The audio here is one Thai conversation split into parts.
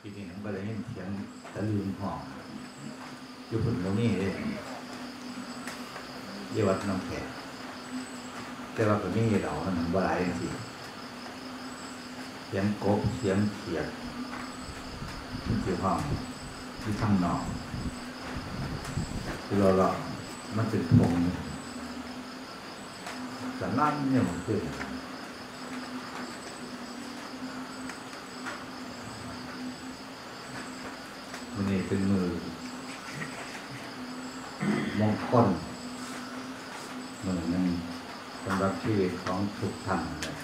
ทีนี้ผมก็เลยยินเสียงตะลืมห้องอยู่พุ่นตรงนี้เลยเยวัดน้องแขกแต่ว่าคนนี้เรามันบ่หลายจังซี่เสียงกบเสียงเขียดที่ห้องที่ข้างนอกคือเรามันเป็นพงแต่นั่นเนี่ยมันขึ้นมันนี่เป็นมือมงคลมือหนึ่งสำหรับชีวิตของทุกท่านเลย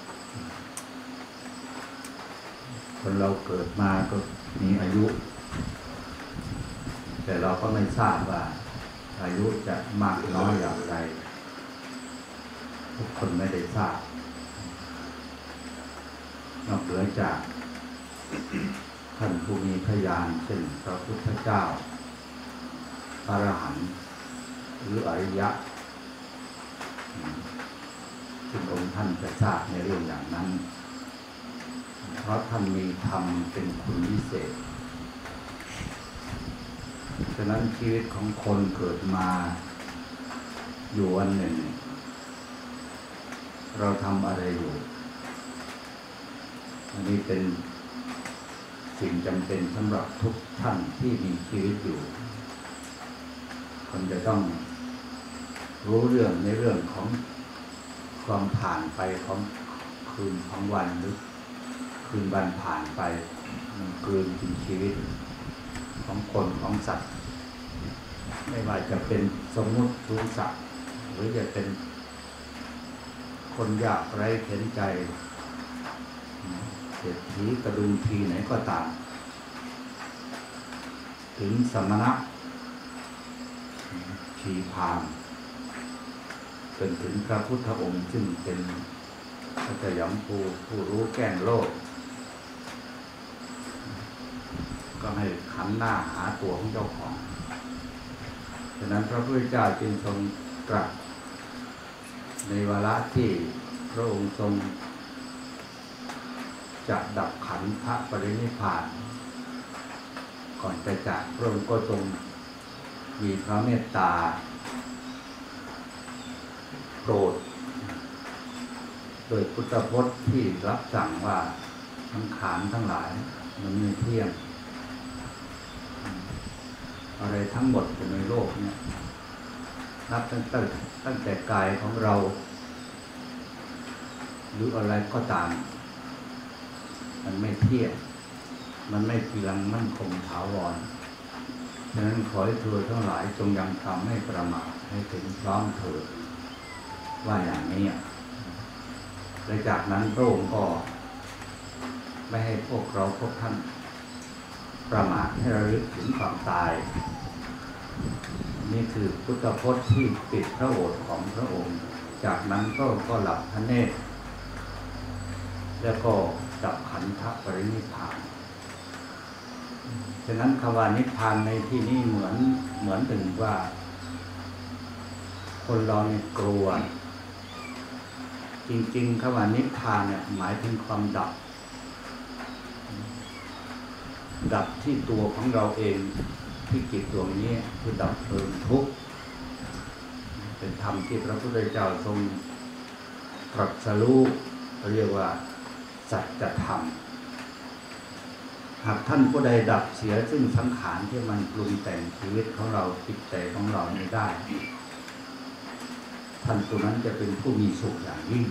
คนเราเกิดมาก็มีอายุ แต่เราก็ไม่ทราบว่าอายุจะมากน้อยอย่างไรทุกคนไม่ได้ทราบนอกเหนือจากท่านผู้มีพยานเช่นพระพุทธเจ้าพระอรหันต์หรืออริยะซึ่งองค์ท่านจะทราบในเรื่องอย่างนั้นเพราะท่านมีธรรมเป็นคุณวิเศษฉะนั้นชีวิตของคนเกิดมาอยู่วันหนึ่งเราทำอะไรอยู่อันนี้เป็นสิ่งจำเป็นสำหรับทุกท่านที่มีชีวิตอยู่คนจะต้องรู้เรื่องในเรื่องของความผ่านไปของคืนของวันหรือคืนวันผ่านไปมันคืนเป็นชีวิตของคนของสัตว์ไม่ว่าจะเป็นสมมุติรูปสัตว์หรือจะเป็นคนยากไร้เข็นใจเศรษฐีกระดุมพีไหนก็ตามถึงสมณะชีพรามจนถึงพระพุทธองค์ซึ่งเป็นพระเจ้าหยมภูผู้รู้แก้งโลกก็ให้ขันหน้าหาตัวของเจ้าของฉะนั้นพระพุทธเจ้าจึงทรงตรัสในวาระที่พระองค์ทรงจะดับขันธปรินิพพานก่อนจะจากพระองค์ก็ทรงมีพระเมตตาโปรดโดยพุทธพจน์ที่รับสั่งว่าสังขารทั้งหลายมันไม่เที่ยงอะไรทั้งหมดในโลกเนี่ยนับตั้งแต่กายของเราหรืออะไรก็ตามมันไม่เที่ยงมันไม่กีรังมั่นคงถาวรฉะนั้นขอให้เธอทั้งหลายจงยังทำให้ประมาทให้ถึงพร้อมเถิดว่าอย่างนี้และจากนั้นพระองค์ก็ไม่ให้พวกเราพวกท่านประมาทให้ระลึกถึงความตายนี่คือพุทธพจน์ที่ปิดพระโอษฐ์ของพระองค์จากนั้นก็หลับพระเนตรแล้วก็ดับขันธปรินิพพานฉะนั้นคำว่านิพพานในที่นี้เหมือนถึงว่าคนเราเนี่ยกลัวจริงๆคำว่านิพพานเนี่ยหมายถึงความดับที่ตัวของเราเองที่จิตดวงนี้คือดับเพลิงทุกข์เป็นธรรมที่พระพุทธเจ้าทรงตรัสรู้เรียกว่าสัจธรรมหากท่านผู้ใดดับเสียซึ่งสังขารที่มันปรุงแต่งชีวิตของเราจิตใจของเราไม่ได้ท่านผู้นั้นจะเป็นผู้มีสุขอย่างยิ่ง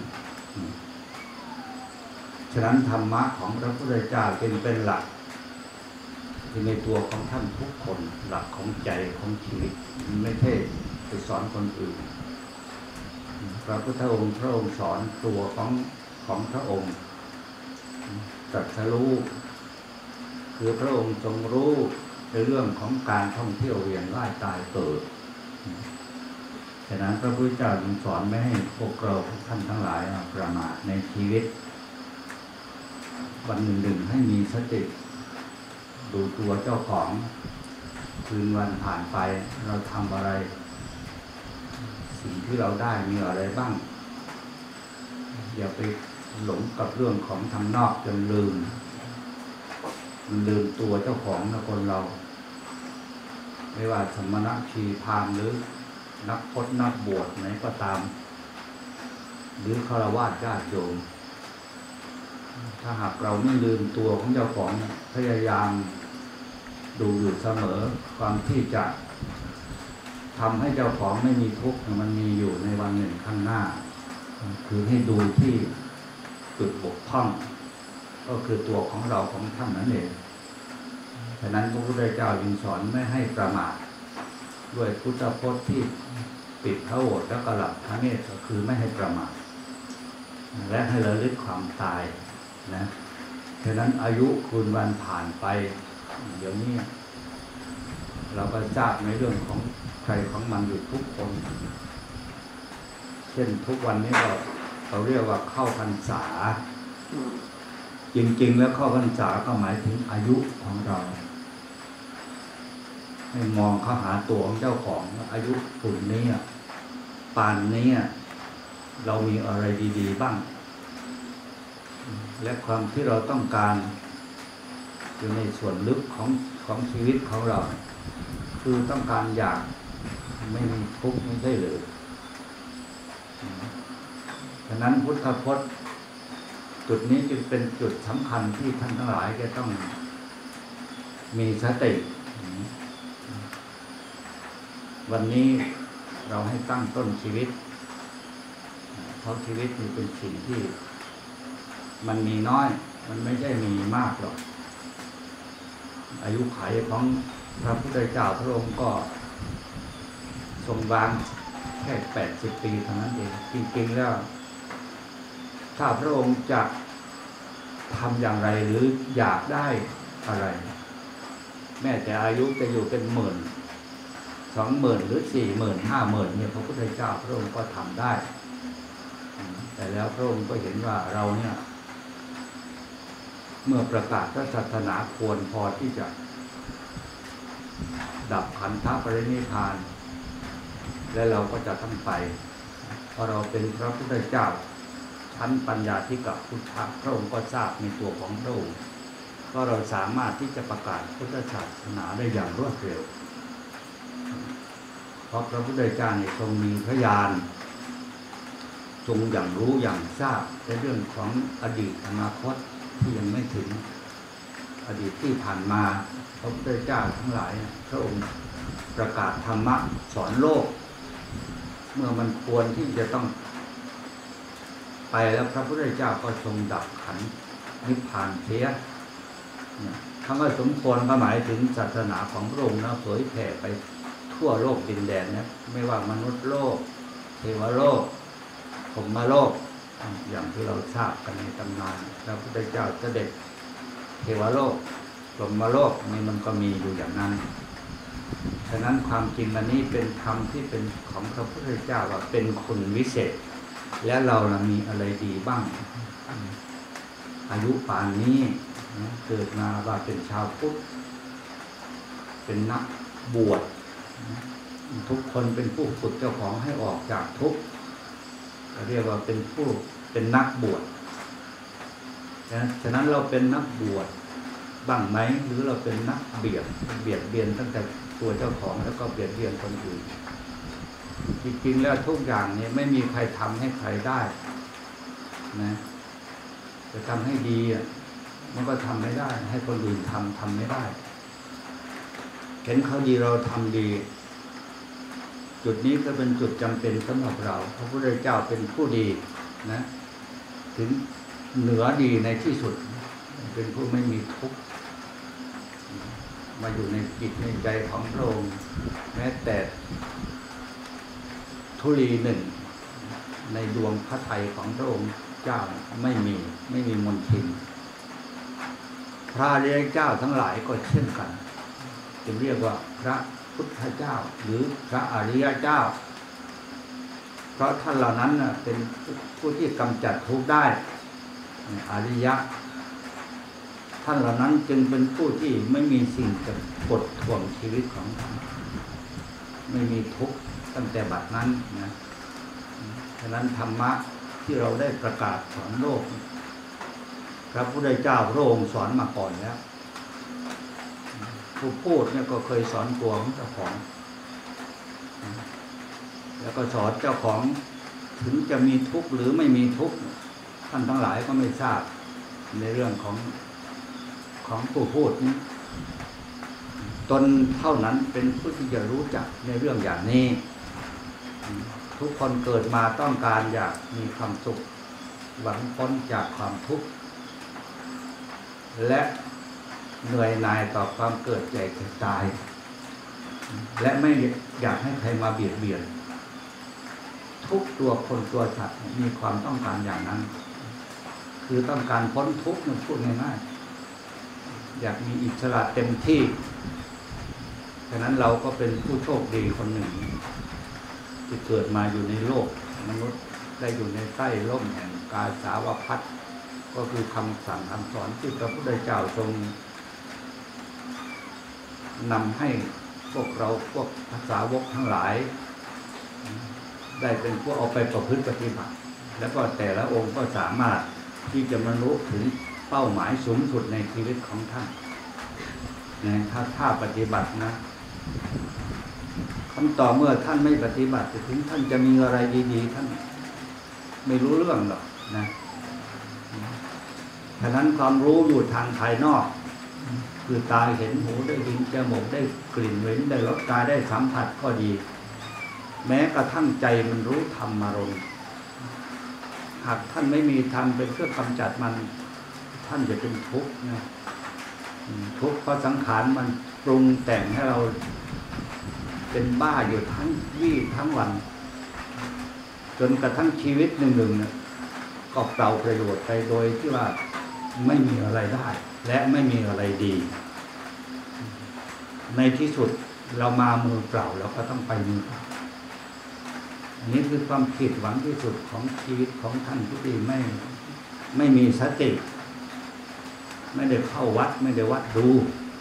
ฉะนั้นธรรมะของพระพุทธเจ้าจึงเป็นหลักที่ในตัวของท่านทุกคนหลักของใจของชีวิตไม่ใช่ไปสอนคนอื่นพระพุทธองค์พระองค์สอนตัวของพระองค์ตรัสรู้คือพระองค์ทรงรู้ในเรื่องของการท่องเที่ยวเวียนว่ายตายเกิดฉะนั้นพระพุทธเจ้าจึงสอนไม่ให้พวกเราทุกท่านทั้งหลายประมาทในชีวิตวันหนึ่งให้มีสติดูตัวเจ้าของคืนวันผ่านไปเราทำอะไรสิ่งที่เราได้มีอะไรบ้างอย่าไปหลงกับเรื่องของทางนอกจนลืมมันลืมตัวเจ้าของนะคนเราไม่ว่าสมณะชีพราหมณ์หรือนักพจน์นักบวชไหนก็ตามหรือฆราวาสญาติโยมถ้าหากเราไม่ลืมตัวของเจ้าของพยายามดูอยู่เสมอความที่จะทำให้เจ้าของไม่มีทุกข์มันมีอยู่ในวันหนึ่งข้างหน้าคือให้ดูที่จุดบกพร่องก็คือตัวของเราของท่านนั่นเองฉะนั้นพระพุทธเจ้าจึงสอนไม่ให้ประมาทด้วยพุทธพจน์ที่ปิดพระโอษฐ์แล้วก็หลับพระเนตรก็คือไม่ให้ประมาทและให้ระลึกความตายนะฉะนั้นอายุคืนวันผ่านไปเดี๋ยวนี้เราก็ทราบในเรื่องของใครของมันอยู่ทุกคนเช่นทุกวันนี้เราเรียกว่าเข้าพรรษาจริงๆแล้วเข้าพรรษาก็หมายถึงอายุของเราให้มองเข้าหาตัวของเจ้าของอายุปุ่นนี้ปานนี้เรามีอะไรดีๆบ้างและความที่เราต้องการอยู่ในส่วนลึกของชีวิตของเราคือต้องการอยากไม่มีทุกข์ไม่ใช่เลยฉะนั้นพุทธพจน์จุดนี้จึงเป็นจุดสำคัญที่ท่านทั้งหลายจะต้องมีสติวันนี้เราให้ตั้งต้นชีวิตเพราะชีวิตนี่เป็นสิ่งที่มันมีน้อยมันไม่ใช่มีมากหรอกอายุขัยของพระพุทธเจ้าพระองค์ก็ทรงวางแค่80 ปีเท่านั้นเองจริงๆแล้วถ้าพระองค์จะทำอย่างไรหรืออยากได้อะไรแม้แต่อายุจะอยู่เป็น10,000 20,000หรือ40,000 50,000เนี่ยพระพุทธเจ้าพระองค์ก็ทำได้แต่แล้วพระองค์ก็เห็นว่าเราเนี่ยเมื่อประกาศพระศาสนาควรพอที่จะดับขันธปรินิพพานและเราก็จะต้องไปเพราะเราเป็นพระพุทธเจ้าชั้นปัญญาธิกะพุทธะพระองค์ก็ทราบในตัวของพระองค์ก็เราสามารถที่จะประกาศพุทธศาสนาได้อย่างรวดเร็วเพราะพระพุทธเจ้าเนี่ยทรงมีพยานทรงอย่างรู้อย่างทราบในเรื่องของอดีตอนาคตที่ยังไม่ถึงอดีตที่ผ่านมาพระพุทธเจ้าทั้งหลายพระองค์ประกาศธรรมะสอนโลกเมื่อมันควรที่จะต้องไปแล้วพระพุทธเจ้าก็ทรงดับขันธ์นิพพานเสียคำว่าสมควรก็หมายถึงศาสนาของพระองค์นะเผยแผ่ไปทั่วโลกดินแดนนะไม่ว่ามนุษย์โลกเทวโลกพรหมโลกอย่างที่เราทราบกันในตำนานพระพุทธเจ้าเสด็จเทวโลกพรหมโลกนี่มันก็มีอยู่อย่างนั้นฉะนั้นความจริงอันนี้เป็นธรรมที่เป็นของพระพุทธเจ้าว่าเป็นคุณวิเศษและเรามีอะไรดีบ้างอายุป่านนี้เกิดมาว่าเป็นชาวพุทธเป็นนักบวชทุกคนเป็นผู้ฝึกเจ้าของให้ออกจากทุกข์เรียกว่าเป็นนักบวชฉะนั้นเราเป็นนักบวชบ้างไหมหรือเราเป็นนักเบียดเบียนตั้งแต่ตัวเจ้าของแล้วก็เบียดเบียนคนอื่นจริงๆแล้วทุกอย่างนี้ไม่มีใครทำให้ใครได้นะจะทำให้ดีมันก็ทำไม่ได้ให้คนอื่นทำไม่ได้เห็นเขาดีเราทำดีจุดนี้ก็เป็นจุดจำเป็นสำหรับเราพระพุทธเจ้าเป็นผู้ดีนะถึงเหนือดีในที่สุดเป็นผู้ไม่มีทุกข์มาอยู่ในจิตในใจของพระองค์แม้แต่ธุลีหนึ่งในดวงพระทัยของพระองค์เจ้าไม่มีมลทินพระอริยเจ้าทั้งหลายก็เช่นกันจึงเรียกว่าพระพุทธเจ้าหรือพระอริยเจ้าเพราะท่านเหล่านั้นเป็นผู้ที่กำจัดทุกข์ได้อริยะท่านเหล่านั้นจึงเป็นผู้ที่ไม่มีสิ่งจะกดท่วงชีวิตของท่านไม่มีทุกข์ตั้งแต่บัดนั้นนะฉะนั้นธรรมะที่เราได้ประกาศสอนโลกพระพุทธเจ้าพระองค์สอนมาก่อนแล้วผู้พูดเนี่ยก็เคยสอนตัวของเจ้าของแล้วก็สอนเจ้าของถึงจะมีทุกข์หรือไม่มีทุกข์ท่านทั้งหลายก็ไม่ทราบในเรื่องของผู้พูดนี้ตนเท่านั้นเป็นผู้ที่จะรู้จักในเรื่องอย่างนี้ทุกคนเกิดมาต้องการอยากมีความสุขหวังพ้นจากความทุกข์และเหนื่อยหน่ายต่อความเกิดแก่เจ็บตายและไม่อยากให้ใครมาเบียดเบียนทุกตัวคนตัวสัตว์มีความต้องการอย่างนั้นคือต้องการพ้นทุกข์มันพูดง่ายๆอยากมีอิสระเต็มที่ฉะนั้นเราก็เป็นผู้โชคดีคนหนึ่งที่เกิดมาอยู่ในโลกมนุษย์ได้อยู่ในใต้ร่มแห่งกาสาวพัสก็คือคำสั่งคำสอนที่พระพุทธเจ้าทรงนำให้พวกเราพวกภาษาวกทั้งหลายได้เป็นพวกเอาไปประพฤติปฏิบัติแล้วก็แต่ละองค์ก็สามารถที่จะบรรลุถึงเป้าหมายสูงสุดในชีวิตของท่านถ้าปฏิบัตินะคำต่อเมื่อท่านไม่ปฏิบัติถึงท่านจะมีอะไรดีๆท่านไม่รู้เรื่องหรอกนะฉะนั้นความรู้อยู่ทางภายนอกคือตาเห็นหูได้ยินจมูกได้กลิ่นเหม็นได้รสกายได้สัมผัสก็ดีแม้กระทั่งใจมันรู้ธรรมารมณ์หากท่านไม่มีธรรมเป็นเครื่องกำจัดมันท่านจะเป็นทุกข์นะทุกข์เพราะสังขารมันปรุงแต่งให้เราเป็นบ้าอยู่ทั้งวี่ทั้งวันจนกระทั่งชีวิตหนึ่งๆเนี่ยก็เปล่าประโยชน์ไปโดยที่ว่าไม่มีอะไรได้และไม่มีอะไรดีในที่สุดเรามามือเปล่าเราก็ต้องไปมือเปล่าอันนี้คือความผิดหวังที่สุดของชีวิตของท่านที่ไม่มีสติไม่ได้เข้าวัดไม่ได้วัดดู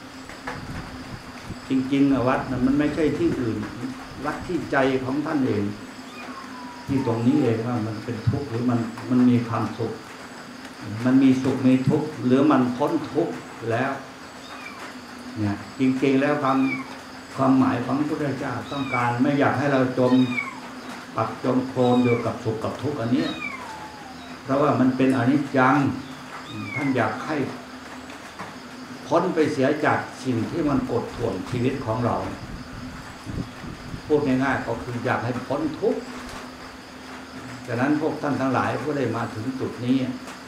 จริงๆวัดมันไม่ใช่ที่อื่นวัดที่ใจของท่านเองที่ตรงนี้เองว่ามันเป็นทุกข์หรือมันมีความสุขมันมีสุขมีทุกข์หรือมันพ้นทุกข์แล้วเนี่ยจริงๆแล้วความหมายของพระพุทธเจ้าต้องการไม่อยากให้เราจมปักจมโคลนอยู่กับสุขกับทุกข์อันนี้เพราะว่ามันเป็นอนิจจังท่านอยากให้พ้นไปเสียจากสิ่งที่มันกดท่วงชีวิตของเราพูดง่ายๆก็คืออยากให้พ้นทุกข์ฉะนั้นพวกท่านทั้งหลายผู้ได้มาถึงจุดนี้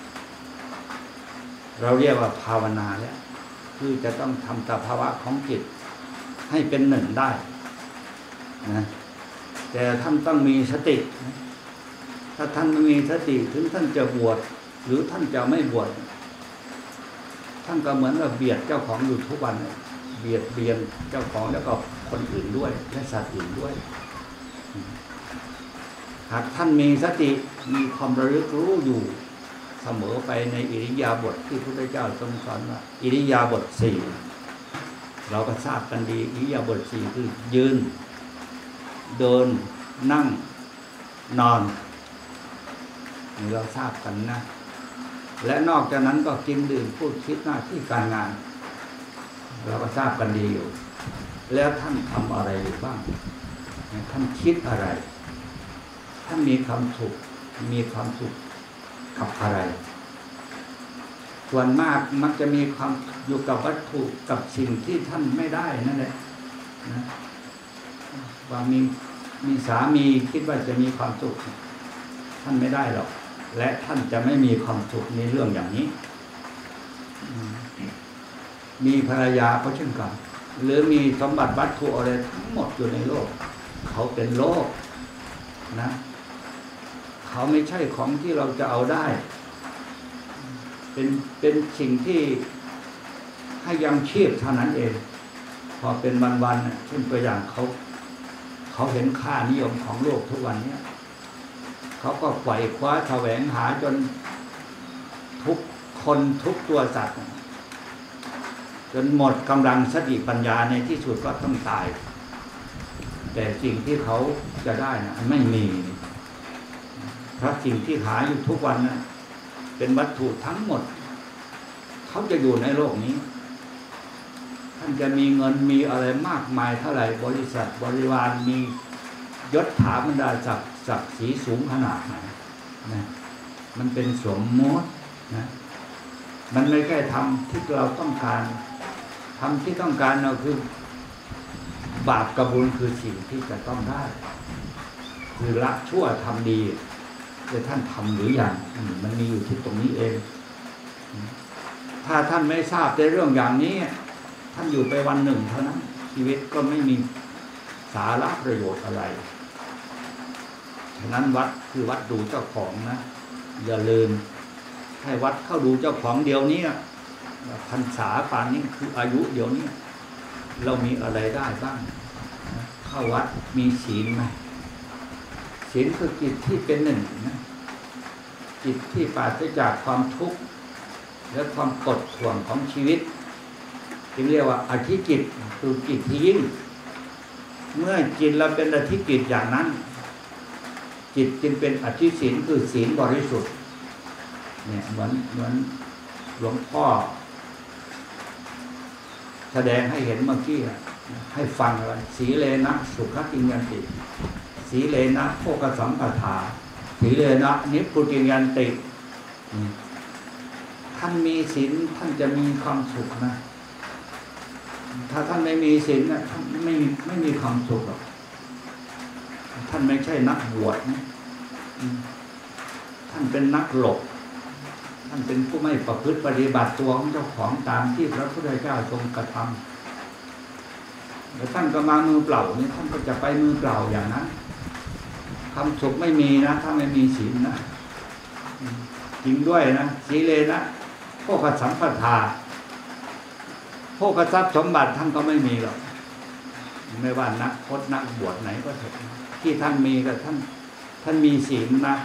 เราเรียกว่าภาวนาแล้วคือจะต้องทำสภาวะของจิตให้เป็นหนึ่งได้นะแต่ท่านต้องมีสติถ้าท่านไม่มีสติถึงท่านจะบวชหรือท่านจะไม่บวชท่านก็เหมือนกับเบียดเจ้าของอยู่ทุกวันเบียดเบียนเจ้าของแล้วก็คนอื่นด้วยและสัตว์อื่นด้วยหากท่านมีสติมีความระลึกรู้อยู่เสมอไปในอิริยาบถที่พระพุทธเจ้าทรงสอนว่าอิริยาบถสี่เราก็ทราบกันดีอิริยาบถสี่คือยืนเดินนั่งนอนนี่เราทราบกันนะและนอกจากนั้นก็กินดื่มพูดคิดหน้าที่การงานเราก็ทราบกันดีอยู่แล้วท่านทำอะไรอยู่บ้างท่านคิดอะไรท่านมีความสุขกับอะไรส่วนมากมักจะมีความอยู่กับวัตถุกับสิ่งที่ท่านไม่ได้นั่นแหละนะว่ามีสามีคิดว่าจะมีความสุขท่านไม่ได้หรอกและท่านจะไม่มีความสุขในเรื่องอย่างนี้มีภรรยาก็เช่นกันหรือมีสมบัติวัตถุอะไรทั้งหมดอยู่ในโลกเขาเป็นโลกนะเขาไม่ใช่ของที่เราจะเอาได้เป็นสิ่งที่ให้ยังชีพเท่านั้นเองพอเป็นวันๆเช่นตัวอย่างเขาเห็นค่านิยมของโลกทุกวันนี้เขาก็ไขว่คว้าแสวงหาจนทุกคนทุกตัวสัตว์จนหมดกำลังสติปัญญาในที่สุดก็ต้องตายแต่สิ่งที่เขาจะได้นะไม่มีเพราะสิ่งที่หาอยู่ทุกวันนะเป็นวัตถุทั้งหมดเขาจะอยู่ในโลกนี้ท่านานจะมีเงินมีอะไรมากมายเท่าไหร่บริษัทบริวารมียศถาบรรดาศักดิ์ศรีสูงขนาดไหนนะมันเป็นสมมตินะมันไม่ใช่ทำที่เราต้องการทำที่ต้องการเราคือบาปกับบุญคือสิ่งที่จะต้องได้คือละชั่วทำดีแต่ท่านทำหรือยังมันมีอยู่ที่ตรงนี้เองถ้าท่านไม่ทราบในเรื่องอย่างนี้ท่านอยู่ไปวันหนึ่งเท่านั้นชีวิตก็ไม่มีสาระประโยชน์อะไรฉะนั้นวัดคือวัดดูเจ้าของนะอย่าลืมให้วัดเข้าดูเจ้าของเดียวนี้พรรษาป่านนี้คืออายุเดียวนี้เรามีอะไรได้บ้างเข้าวัดมีศีลไหมศีลคือจิตที่เป็นหนึ่งนะจิตที่ปราศจากความทุกข์และความกดข่วงของชีวิตที่เรียกว่าอธิจิตคือจิตที่ยิ่งเมื่อจิตเราเป็นอธิจิตอย่างนั้นจิตจึงเป็นอธิศีลคือศีลบริสุทธิ์เนี่ยเหมือนหลวงพ่อแสดงให้เห็นเมื่อกี้ให้ฟังเลยสีเลนะสุขติยันติสีเลนะโภคสัมปทาสีเลนะนิพพุติยันติท่านมีศีลท่านจะมีความสุขนะถ้าท่านไม่มีศีลนะท่านไม่มีความสุขหรอกท่านไม่ใช่นักบวชนะท่านเป็นนักหลบท่านเป็นผู้ไม่ประพฤติปฏิบัติตัวของเจ้าของตามที่พระพุทธเจ้าทรงกระทำแล้วท่านก็มามือเปล่านี่ท่านก็จะไปมือเปล่าอย่างนั้นความสุขไม่มีนะถ้าไม่มีศีลนะจริงด้วยนะสีเลนะโภคสัมปทาโภคทรัพย์สมบัติท่านก็ไม่มีหรอกไม่ว่านักพจน์นักบวชไหนก็เถอะที่ท่านมีกับท่านมีศีลนะ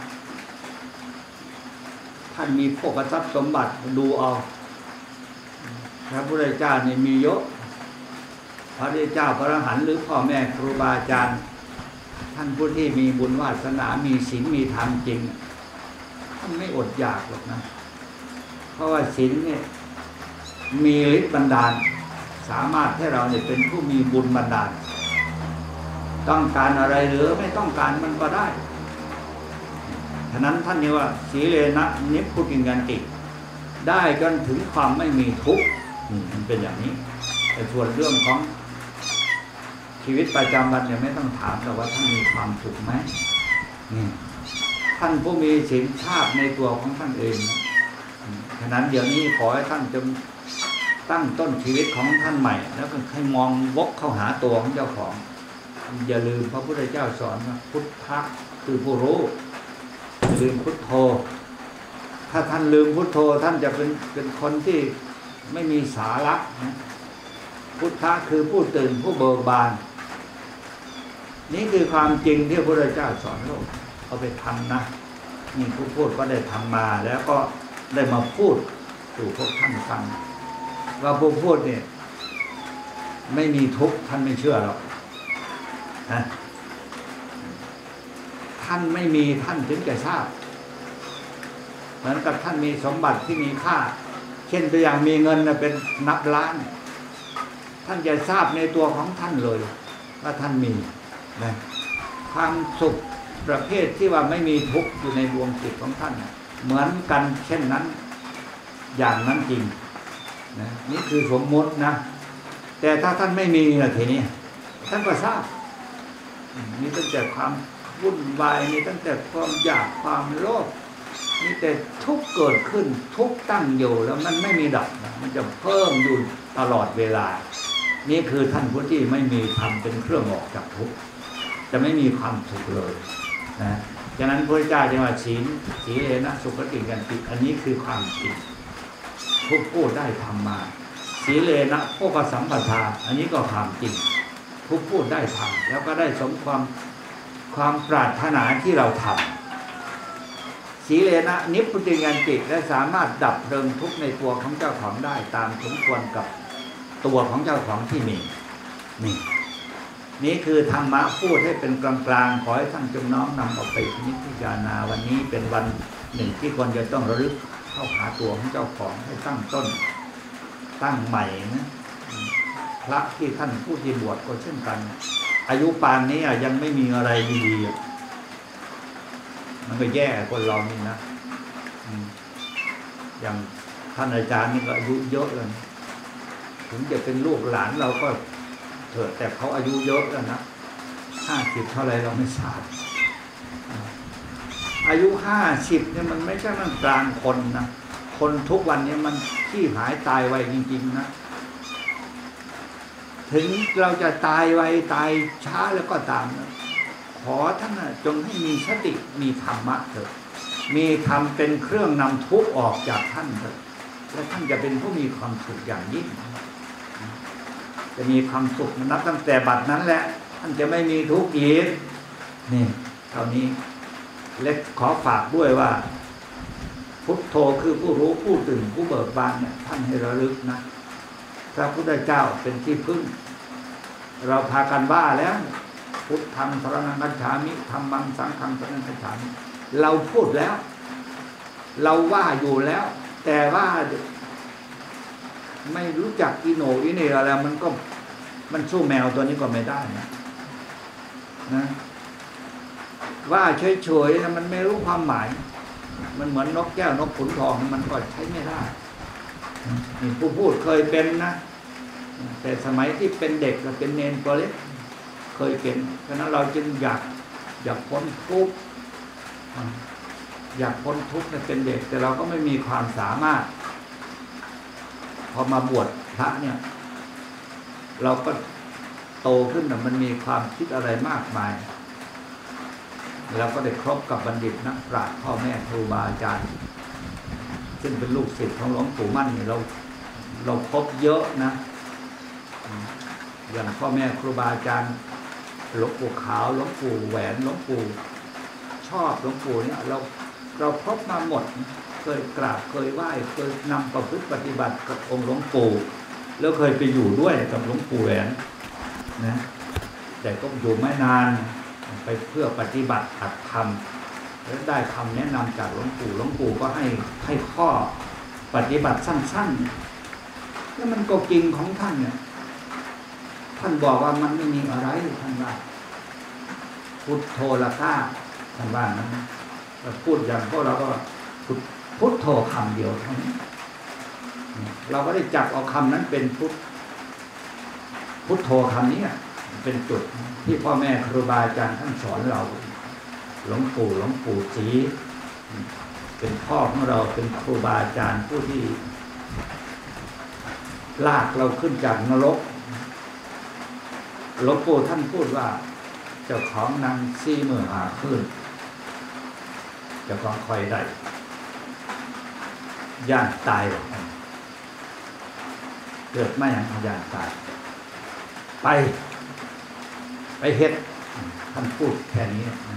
ท่านมีโภคทรัพย์สมบัติดูเอาพระพุทธเจ้านี่มีเยอะพระพุทธเจ้าพระอรหันต์หรือพ่อแม่ครูบาอาจารย์ท่านผู้ที่มีบุญวาสนามีศีลมีธรรมจริงท่านไม่อดอยากหรอกนะเพราะว่าศีลเนี่ยมีฤทธิ์บันดาลสามารถให้เราเนี่ยเป็นผู้มีบุญบันดาลต้องการอะไรหรือไม่ต้องการมันก็ได้ฉะนั้นท่านนี่ว่าสีเลนะนิพพุติยันติได้จนถึงความไม่มีทุกข์มันเป็นอย่างนี้แต่ส่วนเรื่องของชีวิตประจำวันเนี่ยไม่ต้องถามแต่ว่าท่านมีความสุขไหมนี่ท่านผู้มีศีลชาติในตัวของท่านเองฉะนั้นเดี๋ยวนี้ขอให้ท่านจงตั้งต้นชีวิตของท่านใหม่แล้วก็ให้มองวกเข้าหาตัวของเจ้าของอย่าลืมพระพุทธเจ้าสอนว่าพุทธะคือผู้รู้ลืมพุทโธถ้าท่านลืมพุทโธท่านจะเป็นคนที่ไม่มีสาระนะพุทธะคือผู้ตื่นผู้เบิกบานนี่คือความจริงที่พระพุทธเจ้าสอนโลกเอาไปทำนะนี่ผู้พูดก็ได้ทำมาแล้วก็ได้มาพูดสู่พวกท่านฟังว่าผู้พูดเนี่ยไม่มีทุกข์ท่านไม่เชื่อหรอกนะท่านไม่มีท่านถึงจะทราบเหมือนกับท่านมีสมบัติที่มีค่าเช่นตัวอย่างมีเงินเป็นนับล้านท่านจะทราบในตัวของท่านเลยว่าท่านมีนะความสุขประเภทที่ว่าไม่มีทุกข์อยู่ในดวงจิตของท่านเหมือนกันเช่นนั้นอย่างนั้นจริงนะนี่คือสมมตินะแต่ถ้าท่านไม่มีนะทีนี้ท่านก็ทราบมีตั้งแต่ความวุ่นวายมีตั้งแต่ความอยากความโลภมีแต่ทุกข์เกิดขึ้นทุกข์ตั้งอยู่แล้วมันไม่มีดับนะมันจะเพิ่มอยู่ตลอดเวลานี่คือท่านผู้ที่ไม่มีธรรมเป็นเครื่องออกจากทุกข์จะไม่มีความสุขเลยนะฉะนั้นพระเจ้าจึงว่าศีลเลนะสุขติยันติอันนี้คือความจริงผู้พูดได้ทำมาสีเลนะโภคสัมปทาอันนี้ก็ความจริงผู้พูดได้ทำแล้วก็ได้สมความปรารถนาที่เราทำสีเลนะนิพพุติยันติและสามารถดับเพลิงทุกข์ในตัวของเจ้าของได้ตามสมควรกับตัวของเจ้าของที่มีนี่คือธรรมะพูดให้เป็นกลางๆขอให้ท่านจงน้อมนำเอาไปพิจารณาวันนี้เป็นวันหนึ่งที่ควรจะต้องระลึกเข้าหาตัวของเจ้าของให้ตั้งต้นตั้งใหม่นะพระที่ท่านผู้ที่บวชก็เช่นกันอายุปานนี้ยังไม่มีอะไรดีๆมันก็แย่คนเรานี่นะอย่างท่านอาจารย์นี่ก็อายุเยอะแล้วถึงจะเป็นลูกหลานเราก็เถอะแต่เขาอายุเยอะแล้วนะ50เท่าไรเราไม่ทราบอายุ50เนี่ยมันไม่ใช่มันกลางคนนะคนทุกวันนี้มันที่หายตายไวจริงๆนะถึงเราจะตายไวตายช้าแล้วก็ตามนะขอท่านจงให้มีสติมีธรรมะเถอะมีธรรมเป็นเครื่องนำทุกข์ออกจากท่านเถอะและท่านจะเป็นผู้มีความสุขอย่างยิ่งจะมีความสุขนับตั้งแต่บัดนั้นแหละท่านจะไม่มีทุกข์อีกนี่เท่านี้เล็กขอฝากด้วยว่าพุทโธคือผู้รู้ผู้ตื่นผู้เบิกบานเนี่ยท่านให้ระลึกนะพระพุทธเจ้าเป็นที่พึ่งเราพากันว่าแล้วพุทธังสรณังคัจฉามิธัมมังสังฆังสรณังคัจฉามิเราพูดแล้วเราว่าอยู่แล้วแต่ว่าไม่รู้จักอิโหนอิเหน่อะไรมันสู้แมวตัวนี้ก็ไม่ได้นะว่าเฉยๆมันไม่รู้ความหมายมันเหมือนนกแก้วนกขุนทองมันก็ใช้ไม่ได้ผู้พูดเคยเป็นนะแต่สมัยที่เป็นเด็กเป็นเนนตัวเล็กเคยเป็นเพราะนั้นเราจึงอยากพ้นทุกข์อยากพ้นทุกข์เป็นเด็กแต่เราก็ไม่มีความสามารถพอมาบวชพระเนี่ยเราก็โตขึ้นมันมีความคิดอะไรมากมายเราก็ได้ครบกับบัณฑิตนักปราชญ์พ่อแม่ครูบาอาจารย์ซึ่งเป็นลูกศิษย์ของหลวงปู่มั่นนี่เราครบเยอะนะอย่างพ่อแม่ครูบาอาจารย์หลวงปู่ขาวหลวงปู่แหวนหลวงปู่ชอบหลวงปู่เนี่ยเราครบมาหมดเคยกราบเคยไหว้เคยนำประพฤติปฏิบัติกับองค์หลวงปู่แล้วเคยไปอยู่ด้วยกับหลวงปู่แหวนนะแต่ก็อยู่ไม่นานไปเพื่อปฏิบัติหัดธรรมแล้วได้คำแนะนำจากหลวงปู่ก็ให้ข้อปฏิบัติสั้นๆแล้วมันก็จริงของท่านเนี่ยท่านบอกว่ามันไม่มีอะไรท่านว่าพุทโธละก้าท่านว่านั้นพูดอย่างพวกเราก็พุทโธคำเดียวเท่านี้เราก็ได้จับเอาคำนั้นเป็นพุทโธคำนี้เป็นจุดที่พ่อแม่ครูบาอาจารย์ท่านสอนเราหลวงปู่ศรีเป็นพ่อของเราเป็นครูบาอาจารย์ผู้ที่ลากเราขึ้นจากนรกหลวงปู่ท่านพูดว่าเจ้าของนางซี่มือหาขึ้นเจ้าของคอยได้ย่านตายเกิดไม่อย่างย่านตายไปเฮ็ดท่านพูดแค่นี้นะ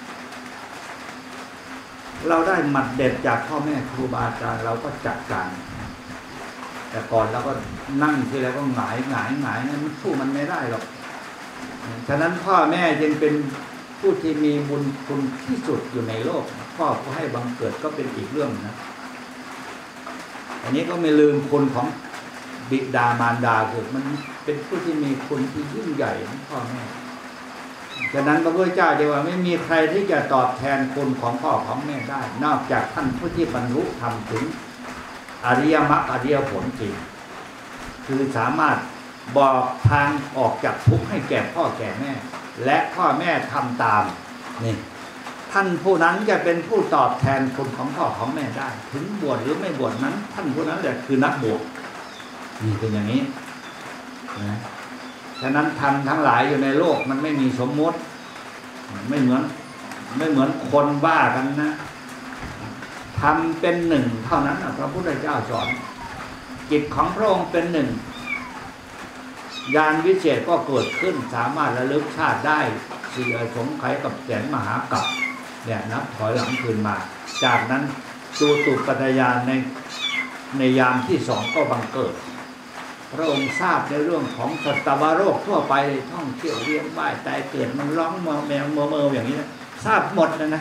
เราได้หมัดเด็ดจากพ่อแม่ครูบาอาจารย์เราก็จัดการแต่ก่อนเราก็นั่งทีไรก็หงายมันสู้มันไม่ได้หรอกฉะนั้นพ่อแม่ยังเป็นผู้ที่มีบุญคุณที่สุดอยู่ในโลกพ่อผู้ให้บังเกิดก็เป็นอีกเรื่องนะอันนี้ก็ไม่ลืมคุณของบิดามารดาคือมันเป็นผู้ที่มีคุณที่ยิ่งใหญ่ของพ่อแม่ฉะนั้นพระพุทธเจ้าจะว่าไม่มีใครที่จะตอบแทนคุณของพ่อของแม่ได้นอกจากท่านผู้ที่บรรลุธรรมถึงอริยมรรคอริยผลจริงคือสามารถบอกทางออกจากทุกข์ให้แก่พ่อแก่แม่และพ่อแม่ทำตามนี่ท่านผู้นั้นจะเป็นผู้ตอบแทนคุณของพ่อของแม่ได้ถึงบวชหรือไม่บวชนั้นท่านผู้นั้นแหละคือนักบวชนี่เป็นอย่างนี้นะฉะนั้นธรรมทั้งหลายอยู่ในโลกมันไม่มีสมมติไม่เหมือนคนบ้ากันนะธรรมเป็นหนึ่งเท่านั้นพระพุทธเจ้าสอนจิตของพระองค์เป็นหนึ่งญาณวิเศษก็เกิดขึ้นสามารถระลึกชาติได้สี่อสงไขยกับแสนมหากัปเนี่ยนับถอยหลังคืนมาจากนั้นจูตุปัฏฐญาณในยามที่สองก็บังเกิดพระองค์ทราบในเรื่องของสัตวโรคทั่วไปท่องเที่ยวเวียนว่ายตายเกิดมันร้องแมวเมื่ออย่างนี้นะทราบหมดนะ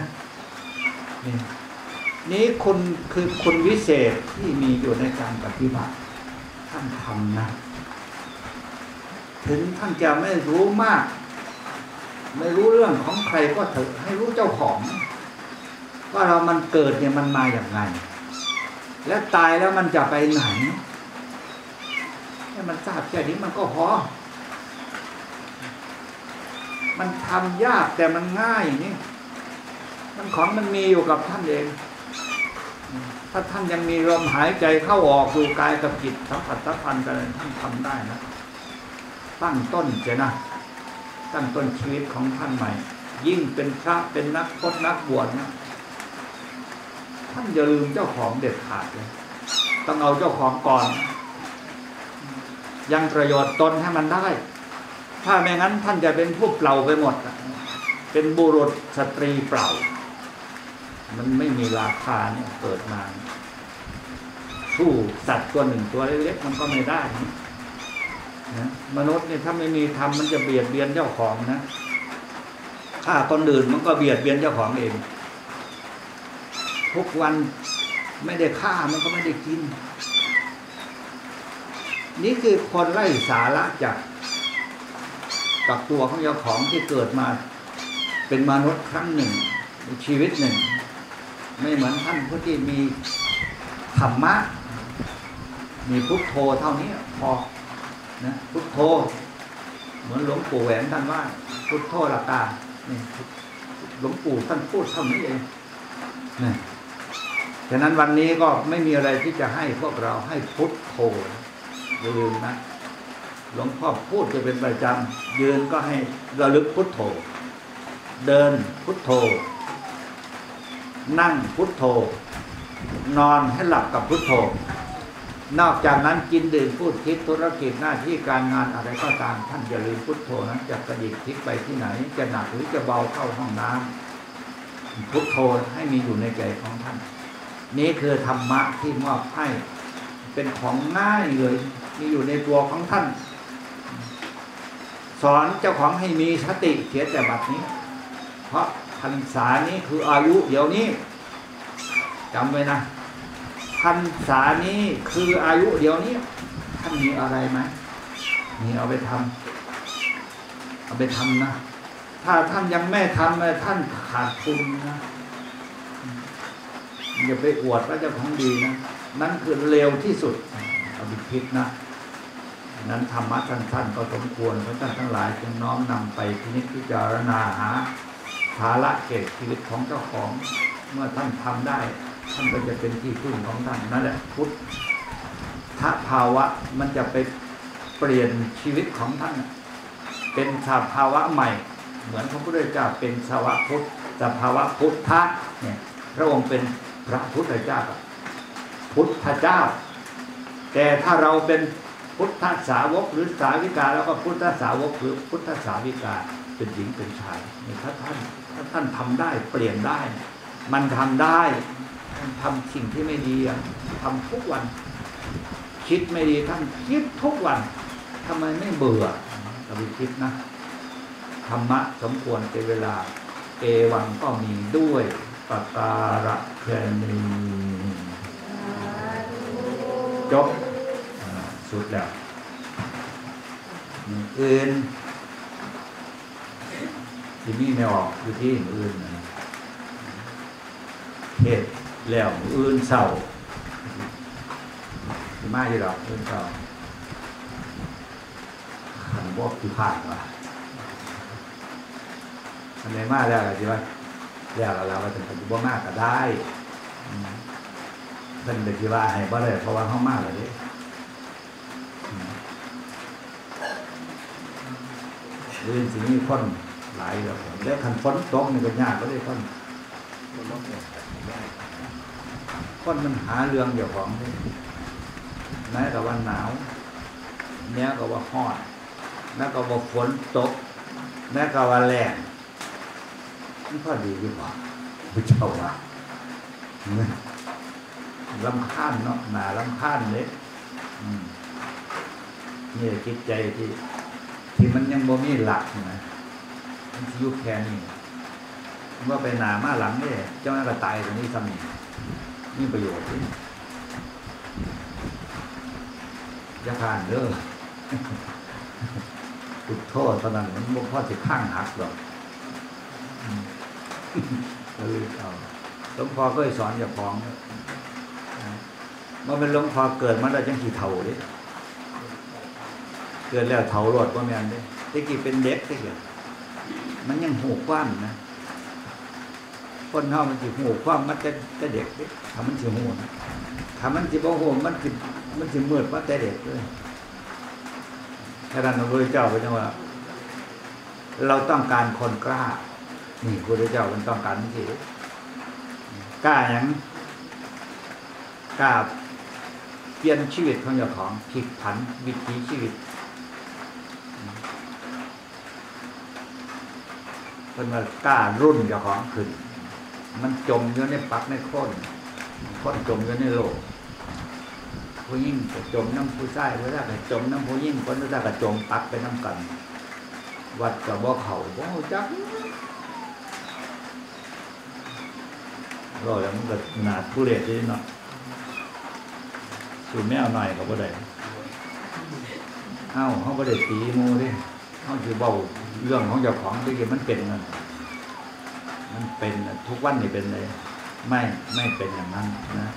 นี่คุณคือคุณวิเศษที่มีอยู่ในการปฏิบัติท่านทำนะถึงท่านจะไม่รู้มากไม่รู้เรื่องของใครก็เถอะให้รู้เจ้าของว่าเรามันเกิดเนี่ยมันมาอย่างไงและตายแล้วมันจะไปไหนให้มันทราบแค่นี้มันก็พอมันทำยากแต่มันง่ายนี่มันของมันมีอยู่กับท่านเองถ้าท่านยังมีลมหายใจเข้าออกอยู่กายกับจิตสัมผัสสัมพันธ์กันท่านทำได้นะตั้งต้นเจนะตั้งต้นชีวิตของท่านใหม่ยิ่งเป็นพระเป็นนักพจน์นักบวชนะท่านอย่าลืมเจ้าของเด็ดขาดเลยต้องเอาเจ้าของก่อนยังประโยชน์ตนให้มันได้ถ้าไม่งั้นท่านจะเป็นผู้เปล่าไปหมดเป็นบุรุษสตรีเปล่ามันไม่มีราคาเนี่ยเกิดมาสู้สัตว์ตัวหนึ่งตัวเล็กๆมันก็ไม่ได้นะมนุษย์เนี่ยถ้าไม่มีธรรมมันจะเบียดเบียนเจ้าของนะฆ่าคนอื่นมันก็เบียดเบียนเจ้าของเองทุกวันไม่ได้ฆ่ามันก็ไม่ได้กินนี่คือคนไร้สาระจากกับตัวของเจ้าของที่เกิดมาเป็นมนุษย์ครั้งหนึ่งในชีวิตหนึ่งไม่เหมือนท่านผู้ที่มีธรรมะมีพุทโธเท่านี้พอนะพุทโธเหมือนหลวงปู่แหวนท่านว่าพุทโธหลักการนี่หลวงปู่ท่านพูดเท่านี้เองนะฉะนั้นวันนี้ก็ไม่มีอะไรที่จะให้พวกเราให้พุทโธอย่าลืมนะหลวงพ่อพูดจะเป็นประจำยืนก็ให้ระลึกพุทโธเดินพุทโธนั่งพุทโธนอนให้หลับกับพุทโธนอกจากนั้นกินดื่มพูดคิดธุรกิจหน้าที่การงานอะไรก็ตามท่านอย่าลืมพุทโธนะจะกระดิกพลิกไปที่ไหนจะหนักหรือจะเบาเข้าห้องน้ำพุทโธให้มีอยู่ในใจของท่านนี้คือธรรมะที่มอบให้เป็นของง่ายเลยมีอยู่ในตัวของท่านสอนเจ้าของให้มีสติเสียแต่บัดนี้เพราะพรรษานี้คืออายุเดี๋ยวนี้จำไว้นะพรรษานี้คืออายุเดี๋ยวนี้ท่านมีอะไรไหมมีเอาไปทำนะถ้าท่านยังไม่ทำเลยท่านขาดทุนนะอย่าไปอวดว่าเจ้าของดีนะนั่นคือเลวที่สุดเอาไปคิดนะนั้นธรรมะท่านก็สมควรเพราะท่านทั้งหลายจึงน้อมนำไปพิจารณาหาภาระเขตชีวิตของเจ้าของเมื่อท่านทำได้ท่านก็จะเป็นที่พึ่งของท่านนั่นแหละพุทธภาวะมันจะไปเปลี่ยนชีวิตของท่านเป็นสภาวะใหม่เหมือนพระพุทธเจ้าเป็นสภาวะพุทธสภาวะพุทธะเนี่ยพระองค์เป็นพระพุทธเจ้าพุทธเจ้าแต่ถ้าเราเป็นพุทธสาวกหรือสาวิกาแล้วก็พุทธสาวกหรือพุทธสาวิกาเป็นหญิงเป็นชายนี่ถ้าท่านทำได้เปลี่ยนได้มันทำได้ทำสิ่งที่ไม่ดีทำทุกวันคิดไม่ดีท่านคิดทุกวันทำไมไม่เบื่อเราไปคิดนะธรรมะสมควรเป็นเวลาเอวังก็มีด้วยปการะแค่นี้จบสุดแล้วอื่นที่นี่ไม่ออกอยู่ที่อื่นนะเหตุแล้วอื่นเศร้าที่มาที่เราอื่นเศร้าขันบอกที่ผ่านมาอันไหนมาแล้วใช่ไหมแล้วเราก็จะปฏิบัติมากก็ได้เป็นเด็กที่ว่าให้บ่ได้เพราะว่าเขามากเลยเรื่องสิ่งนี้คนหลายแล้วแล้วคันฝนตกนี่ก็ยากก็ได้คนมันหาเรื่องเกี่ยวของนี่แม้กับว่าหนาวแม้กับว่าฮ้อนแม้กับว่าฝนตกแม้กับว่าแรงมันพอดีอยู่ป่ะพระเจ้าว่าลำคาญเนาะหนาลำคาญเล็กนี่คิดใจที่มันยังบ่มีหลักนะมันอยู่แค่นี้ว่าไปหนามาหลังเนี่ยเจ้าหน้าก็ตายตรงนี้ซ้ำนี่ประโยชน์ที่จะผ่านเด้อพุทโธตอนนั้นมันบ่พอสิข้างหักหรอกก็เลยเอาหลวงพ่อก็สอนอย่าพ้องเมื่อเป็นหลวงพ่อเกิดมาได้จังกี่เท่าดิเกิดแล้วเท่ารอดว่าแม่นเด้ที่กี่เป็นเด็กที่เกิดมันยังหูกว้างนะคนเฮามันสิหูกว้างมันจะเด็กเด้ถ้ามันสิหูนะถ้ามันสิบ่หูมันสิมืดว่าแต่เด็กเลยฉะนั้นพระพุทธเจ้าก็จังว่าเราต้องการคนกล้านี่พระพุทธเจ้ามันต้องการนี่กล้าอย่างกล้าเปลี่ยนชีวิตของเจ้าของพลิกผันวิถีชีวิตเป็นว่ากล้ารุ่นเจ้าของขึ้นมันจมอยู่ในปักในคนจมอยู่ในโลกผู้ยิ่งก็จมน้ำผู้ชายผู้ชายก็จมน้ำผู้ยิ่งคนผู้ชายก็จมปักไปน้ำกันวัดกับบ่เขาบ่จักรอแล้วมันก็หนาทุเรศนิดเนาะสูแมวหน่อยก็บ่ได้เอ้าเขาบ่ได้ตีมูดิเขาสิเบาเรื่องของเจ้าของที่มันเป็นนั่นมันเป็นทุกวันนี่เป็นเลยไม่เป็นอย่างนั้นนะ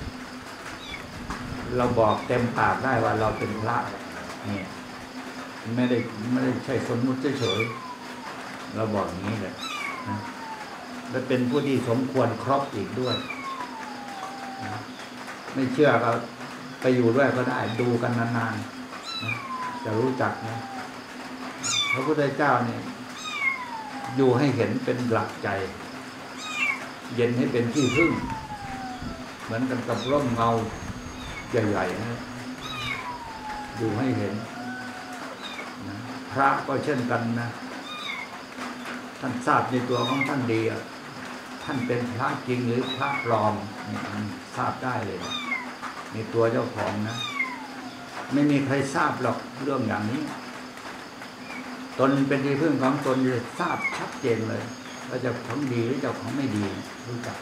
เราบอกเต็มปากได้ว่าเราเป็นพระเนี่ยไม่ได้ใช่สมมุติเฉยๆเราบอกอย่างนี้แหละนะและเป็นผู้ที่สมควรครบอีกด้วยนะไม่เชื่อก็ไปอยู่ด้วยก็ได้ดูกันนานๆนะจะรู้จักนะพระพุทธเจ้าเนี่ยอยู่ให้เห็นเป็นหลักใจเย็นให้เป็นที่พึ่งเหมือนกันกับร่มเงาใหญ่ๆนะดูให้เห็นนะพระก็เช่นกันนะท่านทราบในตัวของท่านดีท่านเป็นพระจริงหรือพระปลอมนี่ท่านทราบได้เลยในตัวเจ้าของนะไม่มีใครทราบหรอกเรื่องอย่างนี้ตนเป็นที่พึ่งของตนจะทราบชัดเจนเลยว่าเจ้าของดีหรือเจ้าของไม่ดีรู้จัก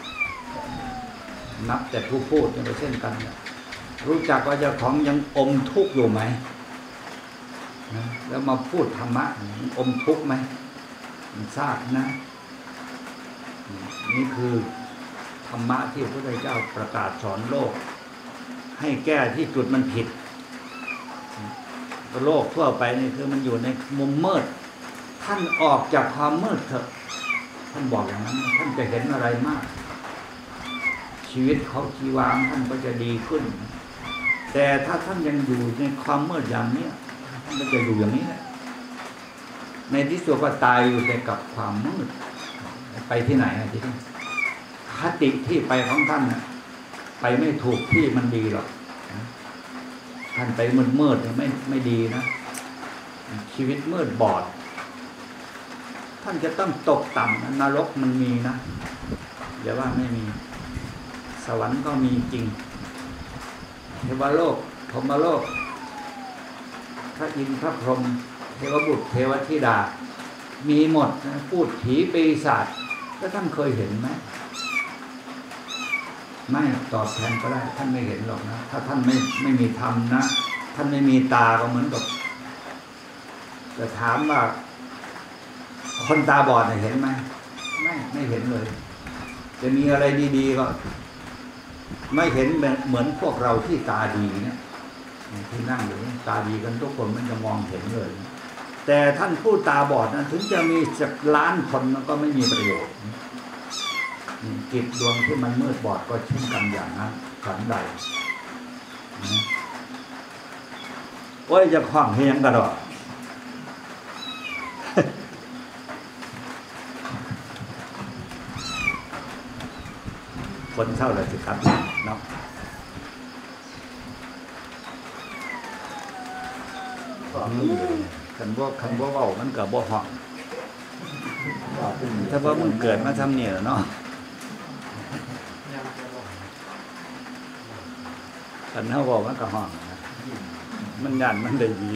นับแต่ผู้พูดอย่างเช่นกันรู้จักว่าเจ้าของยังอมทุกข์อยู่ไหมนะแล้วมาพูดธรรมะอมทุกข์ไหมมันทราบนะนี่คือธรรมะที่พระพุทธเจ้าประกาศสอนโลกให้แก้ที่จุดมันผิดโลกทั่วไปนี่คือมันอยู่ในมุมมืดท่านออกจากความมืดเถอะท่านบอกอย่างนั้นท่านจะเห็นอะไรมากชีวิตเขาชีวางท่านก็จะดีขึ้นแต่ถ้าท่านยังอยู่ในความมืดอย่างนี้ท่านก็จะอยู่อย่างนี้แหละในที่สุดก็ตายอยู่แต่กับความมืดไปที่ไหนที่นี่คติที่ไปของท่านนะไปไม่ถูกที่มันดีหรอกท่านไปมืดไม่ดีนะชีวิตมืดบอดท่านจะต้องตกต่ำนรกมันมีนะอย่าว่าไม่มีสวรรค์ก็มีจริงเทวโลกพรหมโลกพระอินทร์พระพรหมเทวบุตรเทวธิดามีหมดนะพูดผีปีศาจแล้วท่านเคยเห็นไหมไม่ตอบแทนก็ได้ท่านไม่เห็นหรอกนะถ้าท่านไม่มีธรรมนะท่านไม่มีตาก็เหมือนกับจะถามว่าคนตาบอดเห็นไหมไม่เห็นเลยจะมีอะไรดีๆก็ไม่เห็นเหมือนพวกเราที่ตาดีเนี่ยที่นั่งอยู่นี่ตาดีกันทุกคนมันจะมองเห็นเลยแต่ท่านผู้ตาบอดนั้นถึงจะมีสักล้านคนมันก็ไม่มีประโยชน์จิตดวงที่มันมืดบอดก็เช่นกันอย่างนั้นขันใดโอ้ยจะคล้องเฮียงกันหรอคนเท่าไรสิครับเนาะคันบ่เว้ามันก็บ่ฮ้องถ้าว่ามึงเกิดมาทำเนี่ยเนาะคันเฮาเว้ามันก็ฮ้องนะมันยันมันได้ดี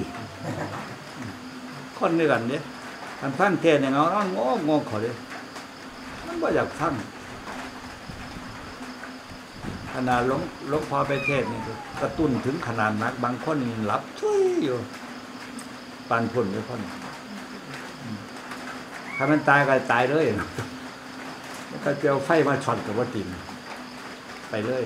คนด้วยกันเด้คันฟังเทศน์เนี่ยเนาะงงเขาเด้มันบ่อยากฟังขนาดหลวงพ่อไปเทศน์นี่กระตุ้นถึงขนาดนักบางคนหลับทุยอยู่ปานพ้นไม่พ้นถ้ามันตายก็ตายเลยแล้วก็เอาไฟมาช็อตกับว่าติมไปเลย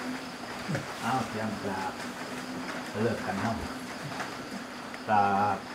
อ้าวเตรียมกราบเลิกกันเนาะกราบ